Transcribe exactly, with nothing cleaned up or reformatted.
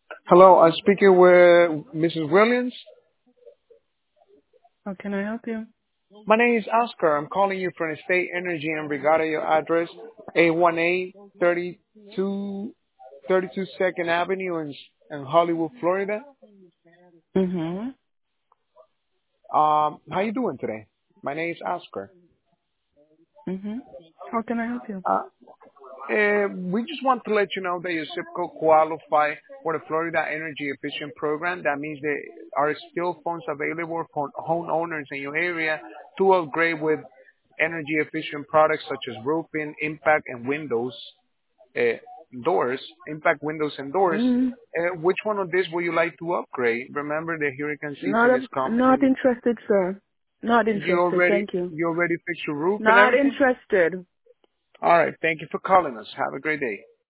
Hello, I'm speaking with missus Williams. How can I help you? My name is Oscar. I'm calling you from State Energy in regard to your address, eight one eight thirty-two thirty-two Second Avenue in, in Hollywood, Florida. Mhm. Um, how you doing today? My name is Oscar. Mhm. How can I help you? Uh, uh, we just want to let you know that your zip code qualify for the Florida Energy Efficient Program. That means there are still funds available for homeowners in your area to upgrade with energy efficient products such as roofing, impact, and windows, uh, doors, impact windows and doors. Mhm. Uh, which one of these would you like to upgrade? Remember the hurricane Not season is a, coming not and interested, sir. Not you interested. already, Thank you. you already fixed your roof and Not everything? interested. All right. Thank you for calling us. Have a great day.